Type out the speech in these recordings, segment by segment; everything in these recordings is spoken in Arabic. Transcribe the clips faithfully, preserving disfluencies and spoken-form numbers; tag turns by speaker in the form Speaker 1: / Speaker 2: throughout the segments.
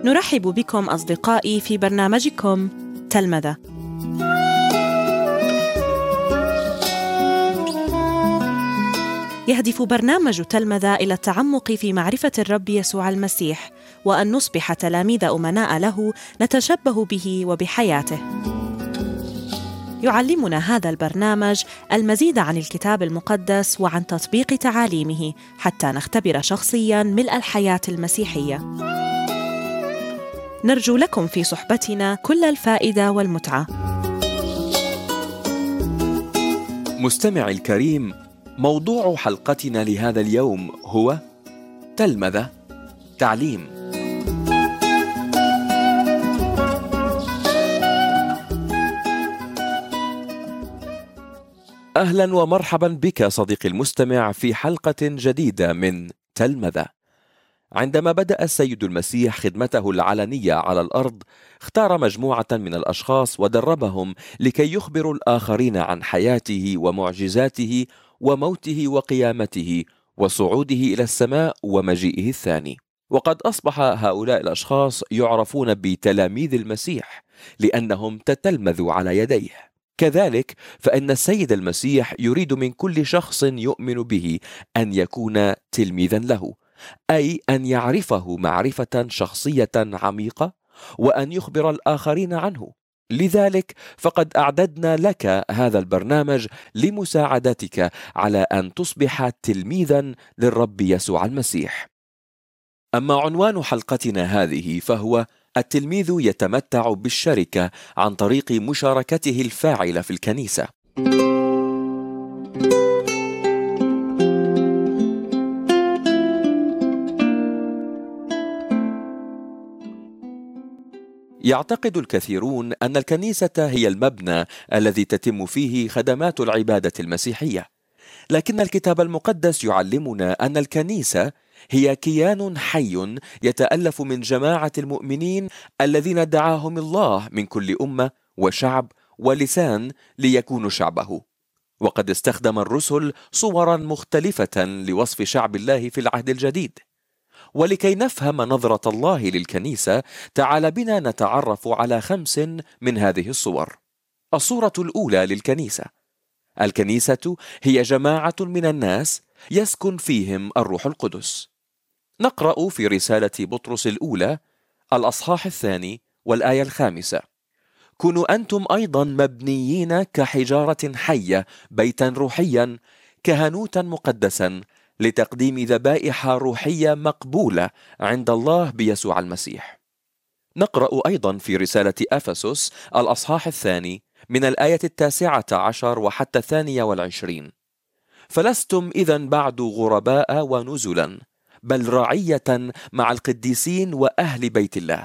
Speaker 1: نرحب بكم أصدقائي في برنامجكم تلمذة. يهدف برنامج تلمذة إلى التعمق في معرفة الرب يسوع المسيح، وأن نصبح تلاميذ أمناء له نتشبه به وبحياته. يعلمنا هذا البرنامج المزيد عن الكتاب المقدس وعن تطبيق تعاليمه حتى نختبر شخصياً ملء الحياة المسيحية. نرجو لكم في صحبتنا كل الفائدة والمتعة.
Speaker 2: مستمعي الكريم، موضوع حلقتنا لهذا اليوم هو تلمذة، تعليم. أهلا ومرحبا بك صديقي المستمع في حلقة جديدة من تلمذة. عندما بدأ السيد المسيح خدمته العلنية على الأرض، اختار مجموعة من الأشخاص ودربهم لكي يخبروا الآخرين عن حياته ومعجزاته وموته وقيامته وصعوده إلى السماء ومجيئه الثاني. وقد أصبح هؤلاء الأشخاص يعرفون بتلاميذ المسيح لأنهم تتلمذوا على يديه. كذلك فإن السيد المسيح يريد من كل شخص يؤمن به أن يكون تلميذا له، أي أن يعرفه معرفة شخصية عميقة وأن يخبر الآخرين عنه. لذلك فقد أعددنا لك هذا البرنامج لمساعدتك على أن تصبح تلميذا للرب يسوع المسيح. أما عنوان حلقتنا هذه فهو التلميذ يتمتع بالشركة عن طريق مشاركته الفاعلة في الكنيسة. يعتقد الكثيرون أن الكنيسة هي المبنى الذي تتم فيه خدمات العبادة المسيحية، لكن الكتاب المقدس يعلمنا أن الكنيسة هي كيان حي يتألف من جماعة المؤمنين الذين دعاهم الله من كل أمة وشعب ولسان ليكونوا شعبه. وقد استخدم الرسل صورا مختلفة لوصف شعب الله في العهد الجديد. ولكي نفهم نظرة الله للكنيسة، تعال بنا نتعرف على خمس من هذه الصور. الصورة الأولى للكنيسة: الكنيسة هي جماعة من الناس يسكن فيهم الروح القدس. نقرأ في رسالة بطرس الأولى الأصحاح الثاني والآية الخامسة: كونوا أنتم أيضا مبنيين كحجارة حية بيتا روحيا كهنوتا مقدسا لتقديم ذبائح روحية مقبولة عند الله بيسوع المسيح. نقرأ أيضا في رسالة أفسس الأصحاح الثاني من الآية التاسعة عشر وحتى الثانية والعشرين: فلستم إذن بعد غرباء ونزلا، بل رعية مع القديسين وأهل بيت الله،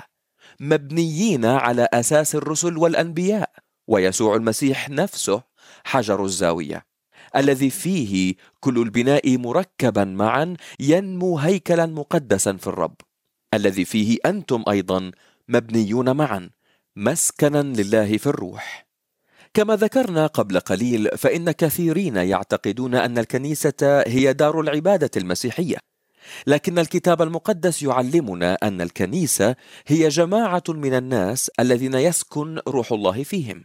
Speaker 2: مبنيين على أساس الرسل والأنبياء ويسوع المسيح نفسه حجر الزاوية، الذي فيه كل البناء مركبا معا ينمو هيكلا مقدسا في الرب، الذي فيه أنتم أيضا مبنيون معا مسكنا لله في الروح. كما ذكرنا قبل قليل، فإن كثيرين يعتقدون أن الكنيسة هي دار العبادة المسيحية، لكن الكتاب المقدس يعلمنا أن الكنيسة هي جماعة من الناس الذين يسكن روح الله فيهم.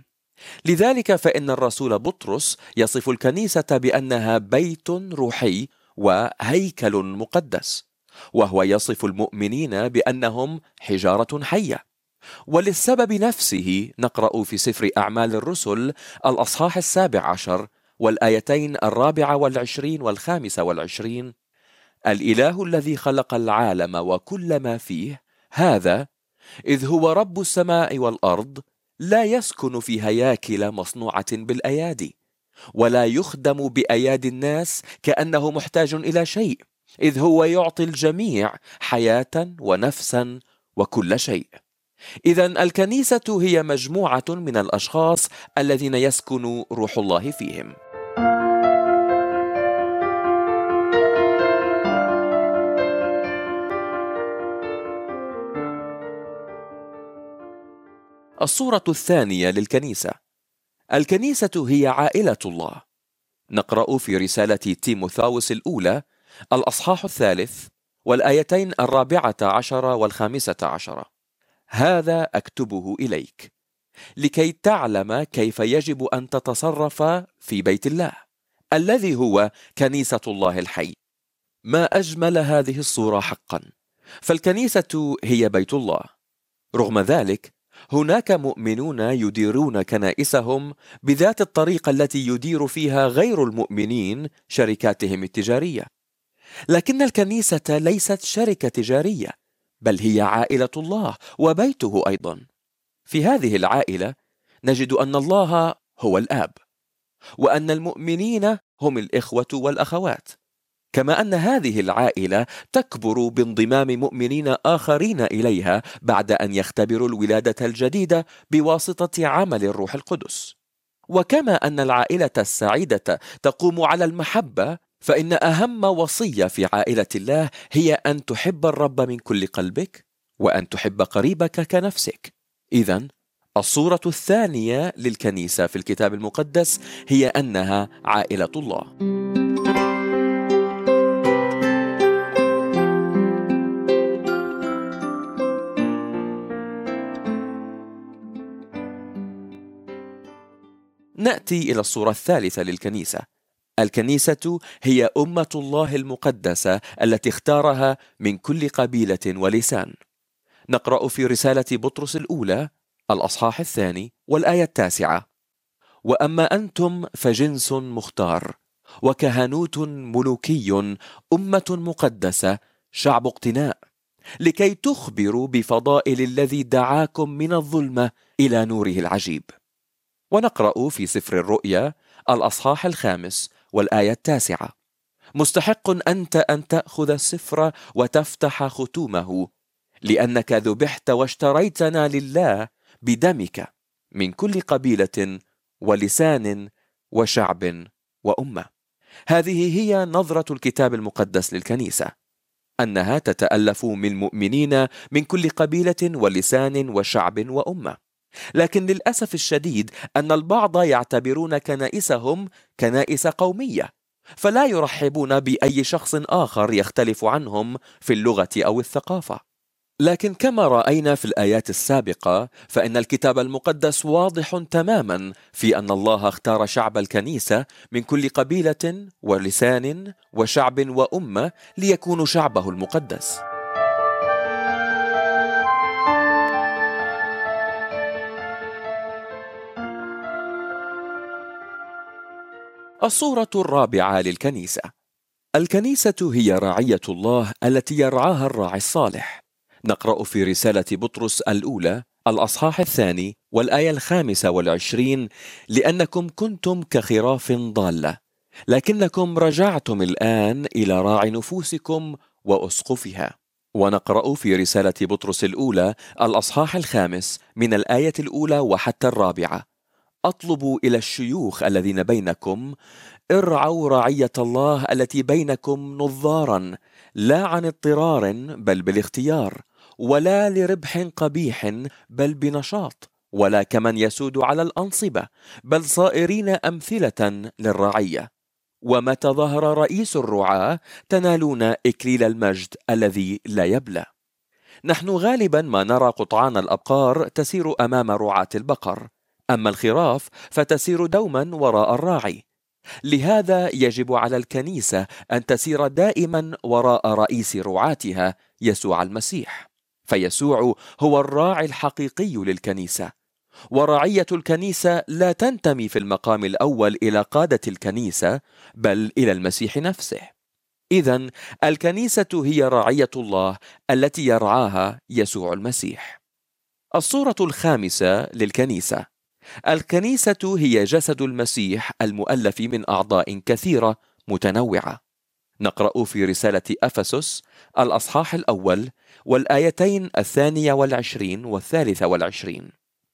Speaker 2: لذلك فإن الرسول بطرس يصف الكنيسة بأنها بيت روحي وهيكل مقدس، وهو يصف المؤمنين بأنهم حجارة حية. وللسبب نفسه نقرأ في سفر أعمال الرسل الأصحاح السابع عشر والآيتين الرابعة والعشرين والخامسة والعشرين: الإله الذي خلق العالم وكل ما فيه هذا، إذ هو رب السماء والأرض، لا يسكن في هياكل مصنوعة بالأيادي، ولا يخدم بأيادي الناس كأنه محتاج إلى شيء، إذ هو يعطي الجميع حياة ونفسا وكل شيء. إذن الكنيسة هي مجموعة من الأشخاص الذين يسكن روح الله فيهم. الصورة الثانية للكنيسة: الكنيسة هي عائلة الله. نقرأ في رسالة تيموثاوس الأولى الأصحاح الثالث والآيتين الرابعة عشر والخامسة عشر: هذا أكتبه إليك لكي تعلم كيف يجب أن تتصرف في بيت الله الذي هو كنيسة الله الحي. ما أجمل هذه الصورة حقا، فالكنيسة هي بيت الله. رغم ذلك هناك مؤمنون يديرون كنائسهم بذات الطريقة التي يدير فيها غير المؤمنين شركاتهم التجارية. لكن الكنيسة ليست شركة تجارية، بل هي عائلة الله وبيته أيضا. في هذه العائلة نجد أن الله هو الآب، وأن المؤمنين هم الإخوة والأخوات، كما أن هذه العائلة تكبر بانضمام مؤمنين آخرين إليها بعد أن يختبروا الولادة الجديدة بواسطة عمل الروح القدس. وكما أن العائلة السعيدة تقوم على المحبة، فإن أهم وصية في عائلة الله هي أن تحب الرب من كل قلبك وأن تحب قريبك كنفسك. إذن الصورة الثانية للكنيسة في الكتاب المقدس هي أنها عائلة الله. نأتي إلى الصورة الثالثة للكنيسة. الكنيسة هي أمة الله المقدسة التي اختارها من كل قبيلة ولسان. نقرأ في رسالة بطرس الأولى الأصحاح الثاني والآية التاسعة: وأما أنتم فجنس مختار وكهنوت ملوكي، أمة مقدسة، شعب اقتناء، لكي تخبروا بفضائل الذي دعاكم من الظلمة إلى نوره العجيب. ونقرأ في سفر الرؤيا الأصحاح الخامس والآية التاسعة: مستحق أنت أن تأخذ السفر وتفتح ختومه، لأنك ذبحت واشتريتنا لله بدمك من كل قبيلة ولسان وشعب وأمة. هذه هي نظرة الكتاب المقدس للكنيسة، أنها تتألف من مؤمنين من كل قبيلة ولسان وشعب وأمة. لكن للأسف الشديد أن البعض يعتبرون كنائسهم كنائس قومية، فلا يرحبون بأي شخص آخر يختلف عنهم في اللغة أو الثقافة. لكن كما رأينا في الآيات السابقة، فإن الكتاب المقدس واضح تماما في أن الله اختار شعب الكنيسة من كل قبيلة ولسان وشعب وأمة ليكونوا شعبه المقدس. الصورة الرابعة للكنيسة. الكنيسة هي رعية الله التي يرعاها الراعي الصالح. نقرأ في رسالة بطرس الأولى الأصحاح الثاني والآية الخامسة والعشرين: لأنكم كنتم كخراف ضالة، لكنكم رجعتم الآن إلى راعي نفوسكم وأسقفها. ونقرأ في رسالة بطرس الأولى الأصحاح الخامس من الآية الأولى وحتى الرابعة: أطلبوا إلى الشيوخ الذين بينكم، ارعوا رعية الله التي بينكم نظارا، لا عن اضطرار بل بالاختيار، ولا لربح قبيح بل بنشاط، ولا كمن يسود على الأنصبة، بل صائرين أمثلة للرعية. ومتى ظهر رئيس الرعاة تنالون إكليل المجد الذي لا يبلى. نحن غالبا ما نرى قطعان الأبقار تسير أمام رعاة البقر، أما الخراف فتسير دوما وراء الراعي. لهذا يجب على الكنيسة أن تسير دائما وراء رئيس رعاتها يسوع المسيح، فيسوع هو الراعي الحقيقي للكنيسة. ورعية الكنيسة لا تنتمي في المقام الأول إلى قادة الكنيسة، بل إلى المسيح نفسه. إذن الكنيسة هي رعية الله التي يرعاها يسوع المسيح. الصورة الخامسة للكنيسة. الكنيسة هي جسد المسيح المؤلف من أعضاء كثيرة متنوعة. نقرأ في رسالة أفسس الأصحاح الأول والآيتين الثانية والعشرين والثالثة والعشرين: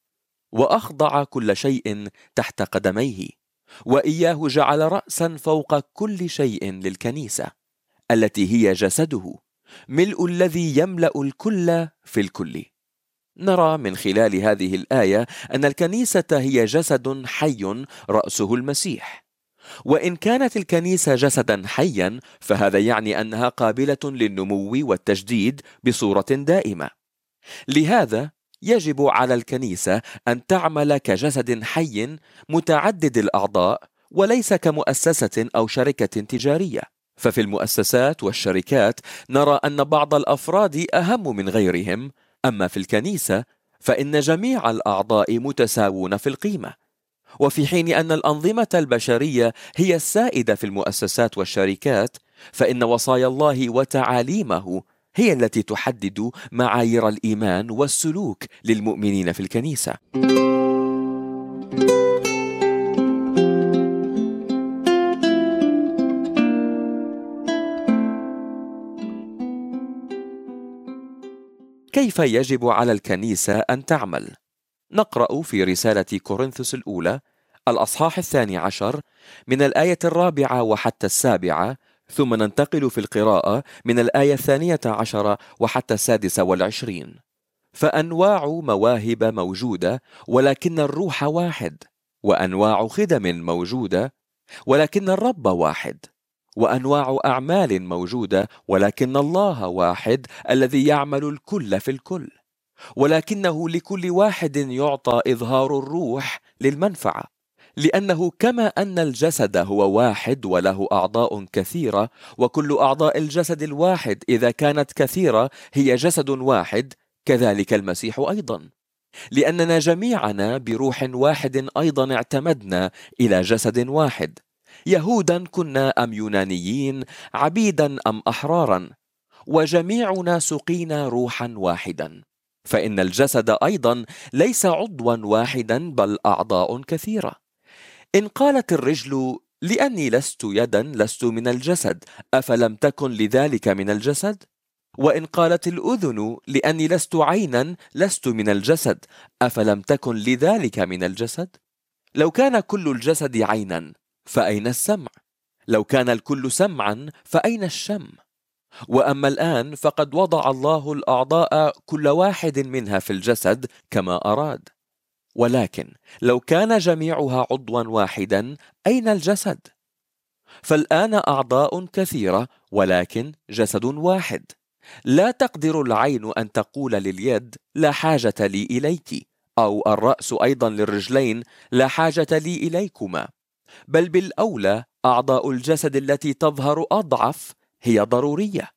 Speaker 2: وأخضع كل شيء تحت قدميه، وإياه جعل رأسا فوق كل شيء للكنيسة، التي هي جسده، ملء الذي يملأ الكل في الكل. نرى من خلال هذه الآية أن الكنيسة هي جسد حي رأسه المسيح. وإن كانت الكنيسة جسدا حيا، فهذا يعني أنها قابلة للنمو والتجديد بصورة دائمة. لهذا يجب على الكنيسة أن تعمل كجسد حي متعدد الأعضاء، وليس كمؤسسة أو شركة تجارية. ففي المؤسسات والشركات نرى أن بعض الأفراد أهم من غيرهم، أما في الكنيسة فإن جميع الأعضاء متساوون في القيمة. وفي حين أن الأنظمة البشرية هي السائدة في المؤسسات والشركات، فإن وصايا الله وتعاليمه هي التي تحدد معايير الإيمان والسلوك للمؤمنين في الكنيسة. كيف يجب على الكنيسة أن تعمل؟ نقرأ في رسالة كورنثوس الأولى الأصحاح الثاني عشر من الآية الرابعة وحتى السابعة، ثم ننتقل في القراءة من الآية الثانية عشر وحتى السادسة والعشرين. فأنواع مواهب موجودة ولكن الروح واحد، وأنواع خدم موجودة ولكن الرب واحد، وأنواع أعمال موجودة ولكن الله واحد الذي يعمل الكل في الكل، ولكنه لكل واحد يعطى إظهار الروح للمنفعة. لأنه كما أن الجسد هو واحد وله أعضاء كثيرة، وكل أعضاء الجسد الواحد إذا كانت كثيرة هي جسد واحد، كذلك المسيح أيضا. لأننا جميعنا بروح واحد أيضا اعتمدنا إلى جسد واحد، يهودا كنا أم يونانيين، عبيدا أم أحرارا، وجميعنا سقينا روحا واحدا. فإن الجسد أيضا ليس عضوا واحدا بل أعضاء كثيرة. إن قالت الرجل لأني لست يدا لست من الجسد، أفلم تكن لذلك من الجسد؟ وإن قالت الأذن لأني لست عينا لست من الجسد، أفلم تكن لذلك من الجسد؟ لو كان كل الجسد عينا فأين السمع؟ لو كان الكل سمعا فأين الشم؟ وأما الآن فقد وضع الله الأعضاء كل واحد منها في الجسد كما أراد. ولكن لو كان جميعها عضوا واحدا أين الجسد؟ فالآن أعضاء كثيرة ولكن جسد واحد. لا تقدر العين أن تقول لليد لا حاجة لي إليك، أو الرأس أيضا للرجلين لا حاجة لي إليكما، بل بالأولى أعضاء الجسد التي تظهر أضعف هي ضرورية.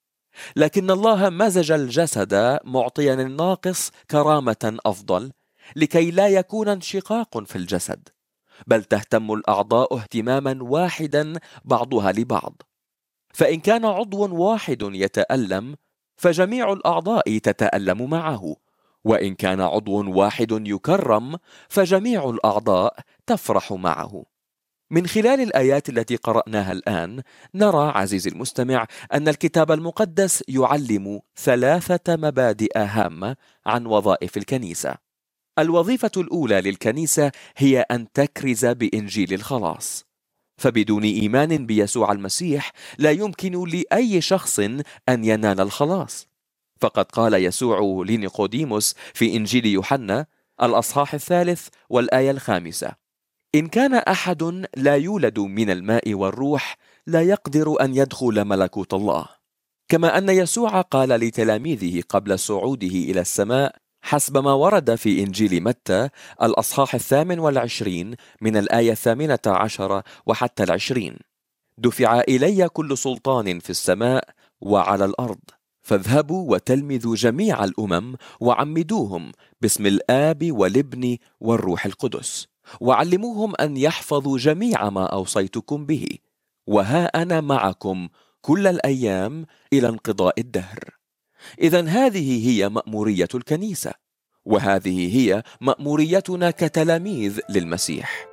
Speaker 2: لكن الله مزج الجسد معطيا الناقص كرامة أفضل، لكي لا يكون انشقاق في الجسد، بل تهتم الأعضاء اهتماما واحدا بعضها لبعض. فإن كان عضو واحد يتألم فجميع الأعضاء تتألم معه، وإن كان عضو واحد يكرم فجميع الأعضاء تفرح معه. من خلال الآيات التي قرأناها الآن نرى عزيزي المستمع أن الكتاب المقدس يعلم ثلاثة مبادئ هامة عن وظائف الكنيسة. الوظيفة الأولى للكنيسة هي أن تكرز بإنجيل الخلاص، فبدون إيمان بيسوع المسيح لا يمكن لأي شخص أن ينال الخلاص. فقد قال يسوع لنيقوديموس في إنجيل يوحنا الأصحاح الثالث والآية الخامسة: إن كان أحد لا يولد من الماء والروح لا يقدر أن يدخل ملكوت الله. كما أن يسوع قال لتلاميذه قبل صعوده إلى السماء حسب ما ورد في إنجيل متى الأصحاح الثامن والعشرين من الآية الثامنة عشر وحتى العشرين: دفع إلي كل سلطان في السماء وعلى الأرض، فاذهبوا وتلمذوا جميع الأمم وعمدوهم باسم الآب والابن والروح القدس، وعلموهم أن يحفظوا جميع ما أوصيتكم به، وها أنا معكم كل الأيام إلى انقضاء الدهر. إذن هذه هي مأمورية الكنيسة، وهذه هي مأموريتنا كتلاميذ للمسيح.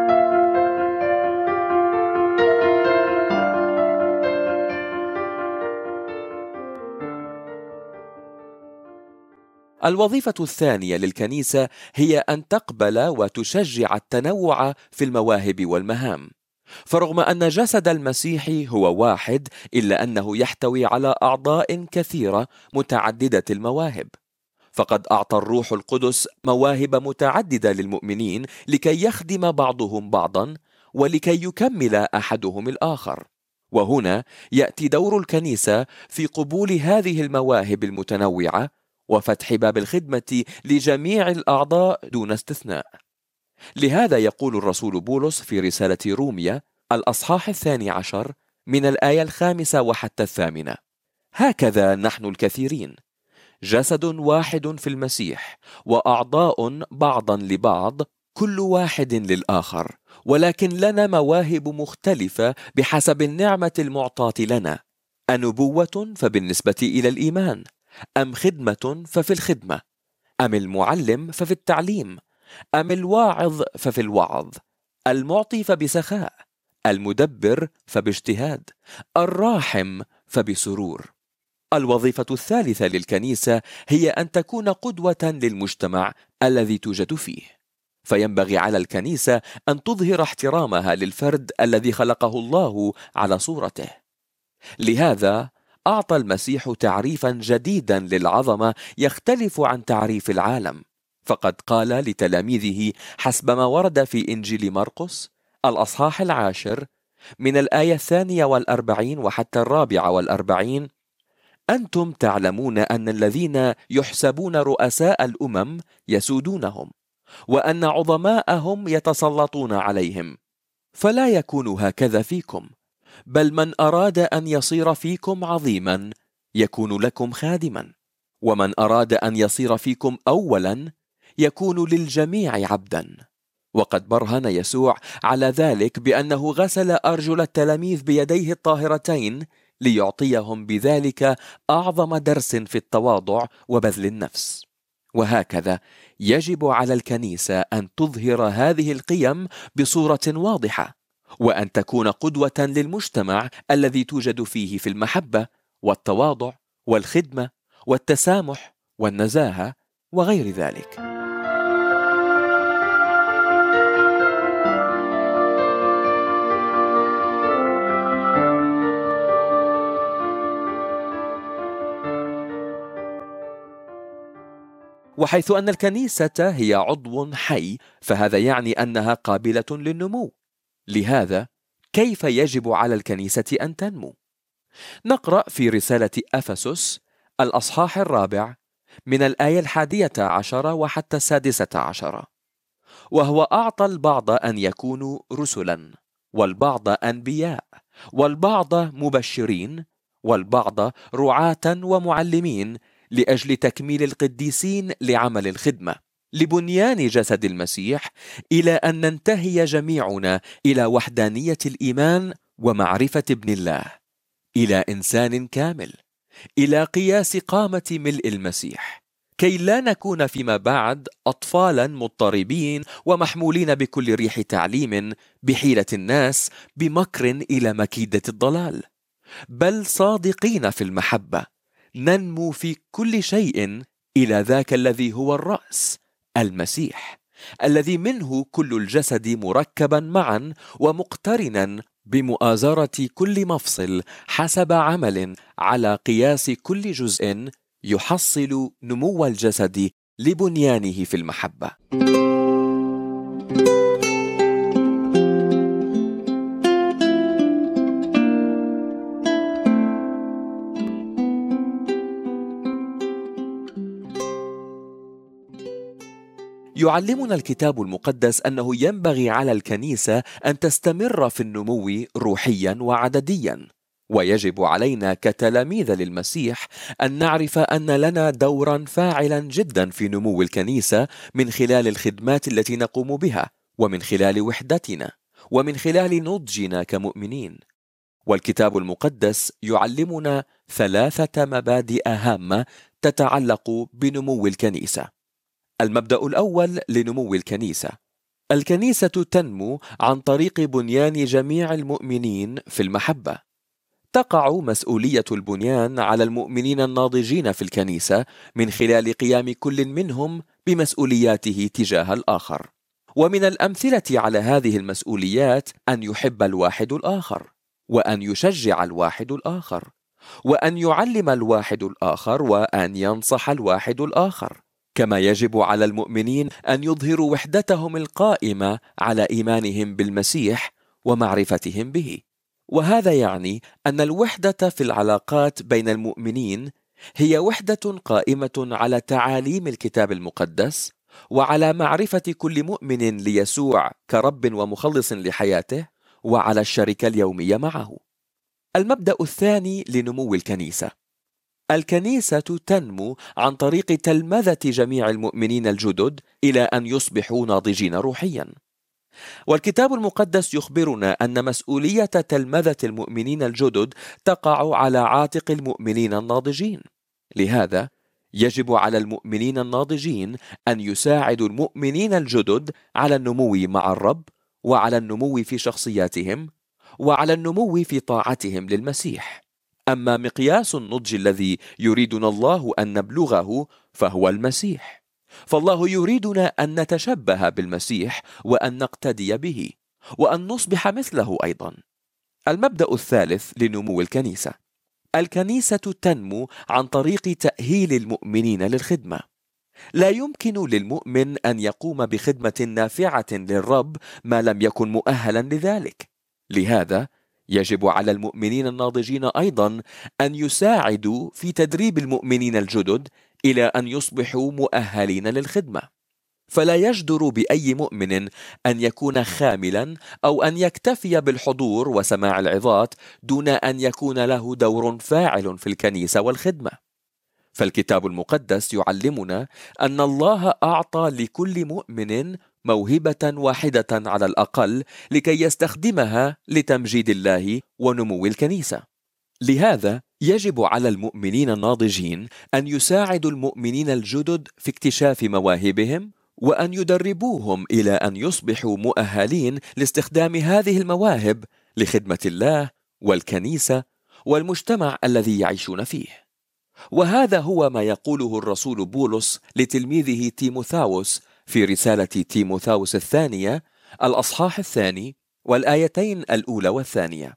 Speaker 2: الوظيفة الثانية للكنيسة هي أن تقبل وتشجع التنوع في المواهب والمهام. فرغم أن جسد المسيح هو واحد إلا أنه يحتوي على أعضاء كثيرة متعددة المواهب. فقد أعطى الروح القدس مواهب متعددة للمؤمنين لكي يخدم بعضهم بعضا ولكي يكمل أحدهم الآخر. وهنا يأتي دور الكنيسة في قبول هذه المواهب المتنوعة وفتح باب الخدمة لجميع الأعضاء دون استثناء. لهذا يقول الرسول بولس في رسالة روميا الأصحاح الثاني عشر من الآية الخامسة وحتى الثامنة: هكذا نحن الكثيرين جسد واحد في المسيح، وأعضاء بعضا لبعض، كل واحد للآخر، ولكن لنا مواهب مختلفة بحسب النعمة المعطاة لنا، أنبوة فبالنسبة إلى الإيمان، أم خدمة ففي الخدمة، أم المعلم ففي التعليم، أم الواعظ ففي الوعظ، المعطي فبسخاء، المدبر فباجتهاد، الراحم فبسرور. الوظيفة الثالثة للكنيسة هي أن تكون قدوة للمجتمع الذي توجد فيه، فينبغي على الكنيسة أن تظهر احترامها للفرد الذي خلقه الله على صورته. لهذا أعطى المسيح تعريفا جديدا للعظمة يختلف عن تعريف العالم، فقد قال لتلاميذه حسب ما ورد في إنجيل مرقس الأصحاح العاشر من الآية الثانية والأربعين وحتى الرابعة والأربعين: أنتم تعلمون أن الذين يحسبون رؤساء الأمم يسودونهم، وأن عظماءهم يتسلطون عليهم، فلا يكون هكذا فيكم، بل من أراد أن يصير فيكم عظيما يكون لكم خادما، ومن أراد أن يصير فيكم أولا يكون للجميع عبدا. وقد برهن يسوع على ذلك بأنه غسل أرجل التلاميذ بيديه الطاهرتين ليعطيهم بذلك أعظم درس في التواضع وبذل النفس. وهكذا يجب على الكنيسة أن تظهر هذه القيم بصورة واضحة، وأن تكون قدوة للمجتمع الذي توجد فيه في المحبة والتواضع والخدمة والتسامح والنزاهة وغير ذلك. وحيث أن الكنيسة هي عضو حي، فهذا يعني أنها قابلة للنمو. لهذا كيف يجب على الكنيسة أن تنمو؟ نقرأ في رسالة أفسس الأصحاح الرابع من الآية الحادية عشرة وحتى السادسة عشرة: وهو أعطى البعض أن يكونوا رسلا، والبعض أنبياء، والبعض مبشرين، والبعض رعاة ومعلمين، لأجل تكميل القديسين لعمل الخدمة، لبنيان جسد المسيح، إلى أن ننتهي جميعنا إلى وحدانية الإيمان ومعرفة ابن الله، إلى إنسان كامل، إلى قياس قامة ملء المسيح، كي لا نكون فيما بعد أطفالا مضطربين ومحمولين بكل ريح تعليم بحيلة الناس بمكر إلى مكيدة الضلال، بل صادقين في المحبة ننمو في كل شيء إلى ذاك الذي هو الرأس، المسيح، الذي منه كل الجسد مركبا معا ومقترنا بمؤازرة كل مفصل حسب عمل على قياس كل جزء، يحصل نمو الجسد لبنيانه في المحبة. يعلمنا الكتاب المقدس أنه ينبغي على الكنيسة أن تستمر في النمو روحيا وعدديا، ويجب علينا كتلاميذ للمسيح أن نعرف أن لنا دورا فاعلا جدا في نمو الكنيسة من خلال الخدمات التي نقوم بها، ومن خلال وحدتنا، ومن خلال نضجنا كمؤمنين. والكتاب المقدس يعلمنا ثلاثة مبادئ هامة تتعلق بنمو الكنيسة. المبدأ الأول لنمو الكنيسة: الكنيسة تنمو عن طريق بنيان جميع المؤمنين في المحبة. تقع مسؤولية البنيان على المؤمنين الناضجين في الكنيسة من خلال قيام كل منهم بمسؤولياته تجاه الآخر. ومن الأمثلة على هذه المسؤوليات أن يحب الواحد الآخر، وأن يشجع الواحد الآخر، وأن يعلم الواحد الآخر، وأن ينصح الواحد الآخر. كما يجب على المؤمنين أن يظهروا وحدتهم القائمة على إيمانهم بالمسيح ومعرفتهم به. وهذا يعني أن الوحدة في العلاقات بين المؤمنين هي وحدة قائمة على تعاليم الكتاب المقدس وعلى معرفة كل مؤمن ليسوع كرب ومخلص لحياته وعلى الشركة اليومية معه. المبدأ الثاني لنمو الكنيسة: الكنيسة تنمو عن طريق تلمذة جميع المؤمنين الجدد إلى أن يصبحوا ناضجين روحيا. والكتاب المقدس يخبرنا أن مسؤولية تلمذة المؤمنين الجدد تقع على عاتق المؤمنين الناضجين. لهذا يجب على المؤمنين الناضجين أن يساعدوا المؤمنين الجدد على النمو مع الرب، وعلى النمو في شخصياتهم، وعلى النمو في طاعتهم للمسيح. أما مقياس النضج الذي يريدنا الله أن نبلغه فهو المسيح، فالله يريدنا أن نتشبه بالمسيح وأن نقتدي به وأن نصبح مثله أيضا. المبدأ الثالث لنمو الكنيسة: الكنيسة تنمو عن طريق تأهيل المؤمنين للخدمة. لا يمكن للمؤمن أن يقوم بخدمة نافعة للرب ما لم يكن مؤهلا لذلك. لهذا يجب على المؤمنين الناضجين أيضا أن يساعدوا في تدريب المؤمنين الجدد إلى أن يصبحوا مؤهلين للخدمة. فلا يجدر بأي مؤمن أن يكون خاملا أو أن يكتفي بالحضور وسماع العظات دون أن يكون له دور فاعل في الكنيسة والخدمة. فالكتاب المقدس يعلمنا أن الله أعطى لكل مؤمن موهبة واحدة على الأقل لكي يستخدمها لتمجيد الله ونمو الكنيسة. لهذا يجب على المؤمنين الناضجين أن يساعدوا المؤمنين الجدد في اكتشاف مواهبهم، وأن يدربوهم إلى أن يصبحوا مؤهلين لاستخدام هذه المواهب لخدمة الله والكنيسة والمجتمع الذي يعيشون فيه. وهذا هو ما يقوله الرسول بولس لتلميذه تيموثاوس في رسالة تيموثاوس الثانية الأصحاح الثاني والآيتين الأولى والثانية: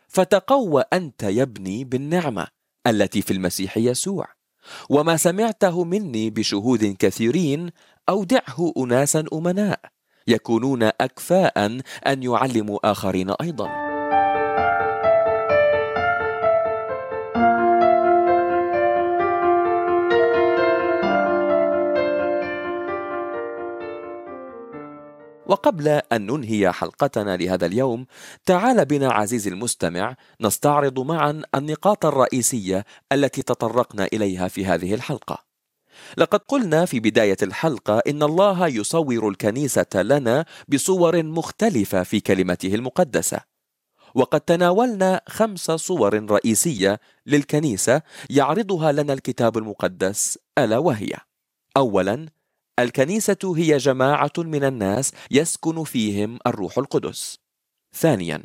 Speaker 2: فتقوى أنت يا ابني بالنعمة التي في المسيح يسوع، وما سمعته مني بشهود كثيرين أودعه أناسا أمناء يكونون أكفاء أن يعلموا آخرين أيضا. وقبل أن ننهي حلقتنا لهذا اليوم، تعال بنا عزيزي المستمع نستعرض معا النقاط الرئيسية التي تطرقنا إليها في هذه الحلقة. لقد قلنا في بداية الحلقة إن الله يصور الكنيسة لنا بصور مختلفة في كلمته المقدسة، وقد تناولنا خمس صور رئيسية للكنيسة يعرضها لنا الكتاب المقدس، ألا وهي: أولا، الكنيسة هي جماعة من الناس يسكن فيهم الروح القدس. ثانيا،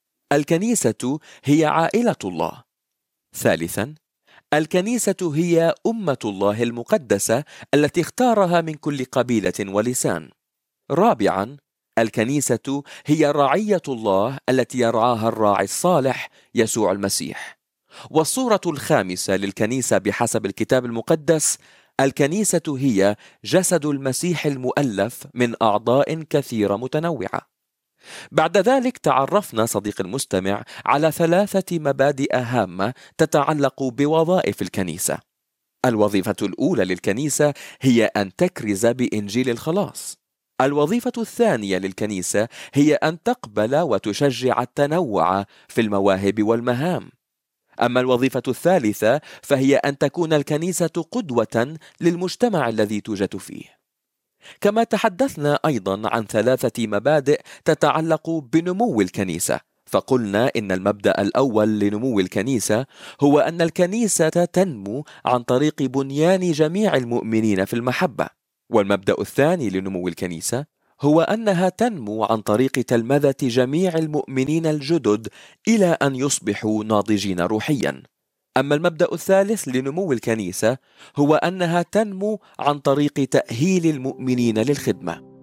Speaker 2: الكنيسة هي عائلة الله. ثالثا، الكنيسة هي أمة الله المقدسة التي اختارها من كل قبيلة ولسان. رابعا، الكنيسة هي رعية الله التي يرعاها الراعي الصالح يسوع المسيح. والصورة الخامسة للكنيسة بحسب الكتاب المقدس: الكنيسة هي جسد المسيح المؤلف من أعضاء كثيرة متنوعة. بعد ذلك تعرفنا صديق المستمع على ثلاثة مبادئ هامة تتعلق بوظائف الكنيسة. الوظيفة الأولى للكنيسة هي أن تكرز بإنجيل الخلاص. الوظيفة الثانية للكنيسة هي أن تقبل وتشجع التنوع في المواهب والمهام. أما الوظيفة الثالثة فهي أن تكون الكنيسة قدوة للمجتمع الذي توجد فيه. كما تحدثنا أيضا عن ثلاثة مبادئ تتعلق بنمو الكنيسة، فقلنا إن المبدأ الأول لنمو الكنيسة هو أن الكنيسة تنمو عن طريق بنيان جميع المؤمنين في المحبة. والمبدأ الثاني لنمو الكنيسة هو أنها تنمو عن طريق تلمذة جميع المؤمنين الجدد إلى أن يصبحوا ناضجين روحيا. أما المبدأ الثالث لنمو الكنيسة هو أنها تنمو عن طريق تأهيل المؤمنين للخدمة.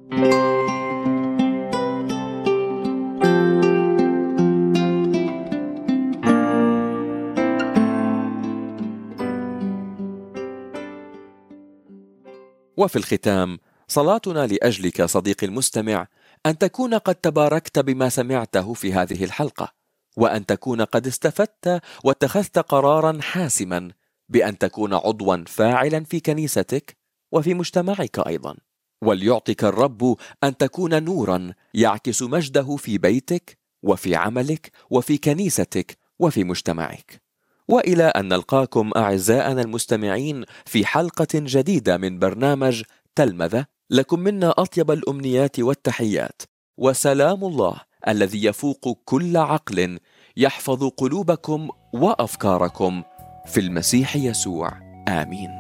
Speaker 2: وفي الختام، صلاتنا لأجلك صديقي المستمع أن تكون قد تباركت بما سمعته في هذه الحلقة، وأن تكون قد استفدت واتخذت قرارا حاسما بأن تكون عضواً فاعلاً في كنيستك وفي مجتمعك أيضاً. وليعطك الرب أن تكون نوراً يعكس مجده في بيتك وفي عملك وفي كنيستك وفي مجتمعك. وإلى أن نلقاكم أعزائنا المستمعين في حلقة جديدة من برنامج تلمذة، لكم منا أطيب الأمنيات والتحيات، وسلام الله الذي يفوق كل عقل يحفظ قلوبكم وأفكاركم في المسيح يسوع. آمين.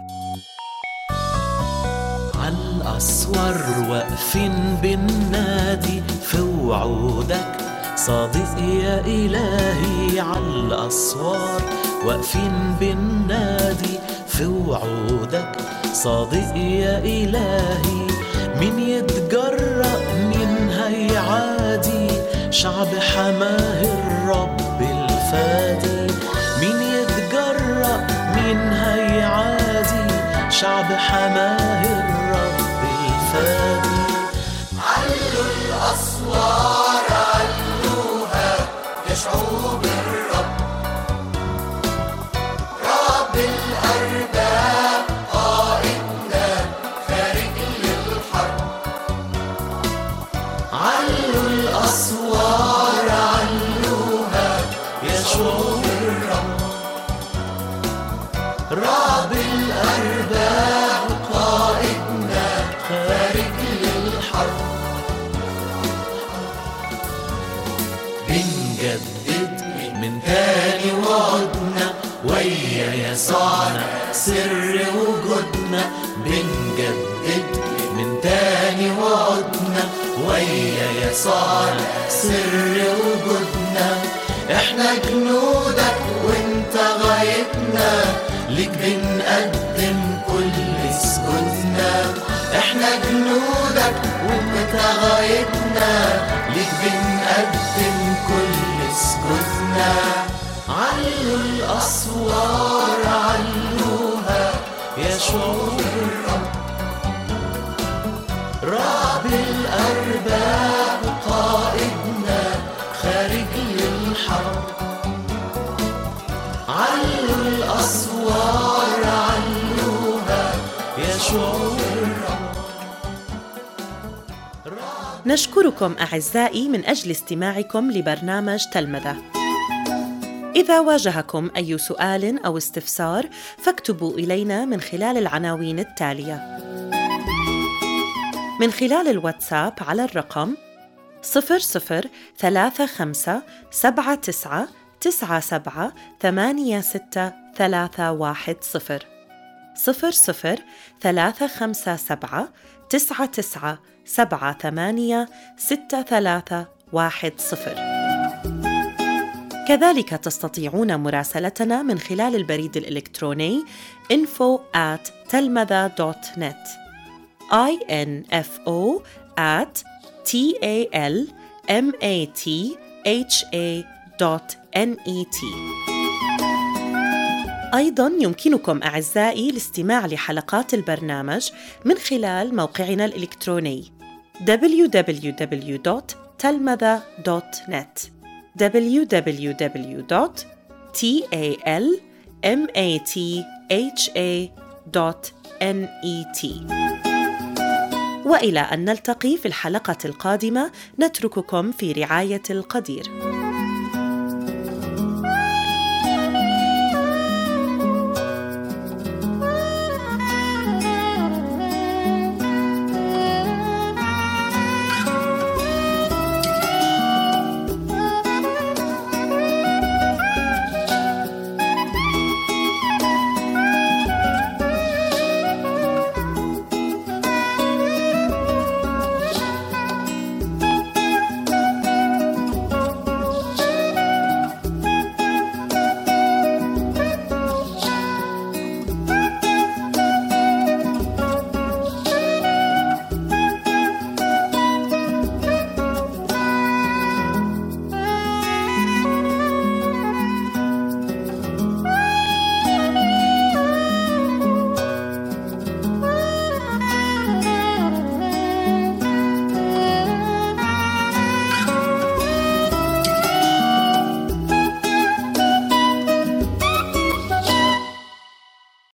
Speaker 3: عالأسوار واقفين بالنادي في وعودك صادق يا إلهي، عالأسوار واقفين بالنادي في وعودك صادق يا إلهي. مين يتجرأ مين هيعادي شعب حماه الرب الفادي. مين يتجرأ مين هيعادي شعب حماه الرب الفادي.
Speaker 4: علوا الأسوار علوها يا شعوب الرب، رب الأرباب قائدنا خارج للحرب.
Speaker 3: علوا الأسوار علوها يا شعوب الرب، رب الأرباب قائدنا خارج للحرب. بنجدد من تاني وعدنا ويا يسوعنا سر وجودنا. بنجدد من تاني وعدنا ويا يسوعنا سر وجودنا. احنا جنودك وانت غايتنا، ليك بنقدم كل سجودنا. احنا جنودك وانت غايتنا، ليك بنقدم كل سجودنا. علوا الأسوار علوها يا شعوب الرب، رب الأرباب قائدنا خارج للحرب. علوا الأسوار علوها يا شعوب الرب.
Speaker 1: نشكركم أعزائي من أجل استماعكم لبرنامج تلمذة. إذا واجهكم أي سؤال أو استفسار فاكتبوا إلينا من خلال العناوين التالية: من خلال الواتساب على الرقم صفر صفر ثلاثة خمسة سبعة تسعة تسعة سبعة ثمانية ستة ثلاثة واحد صفر صفر صفر ثلاثة خمسة سبعة تسعة تسعة سبعة ثمانية ستة ثلاثة واحد صفر. كذلك تستطيعون مراسلتنا من خلال البريد الإلكتروني info at telmatha dot net info at talmatha dot net. أيضاً يمكنكم أعزائي الاستماع لحلقات البرنامج من خلال موقعنا الإلكتروني دبليو دبليو دبليو دوت telmatha دوت net دبليو دبليو دبليو دوت talmatha دوت net. وإلى أن نلتقي في الحلقة القادمة نترككم في رعاية القدير.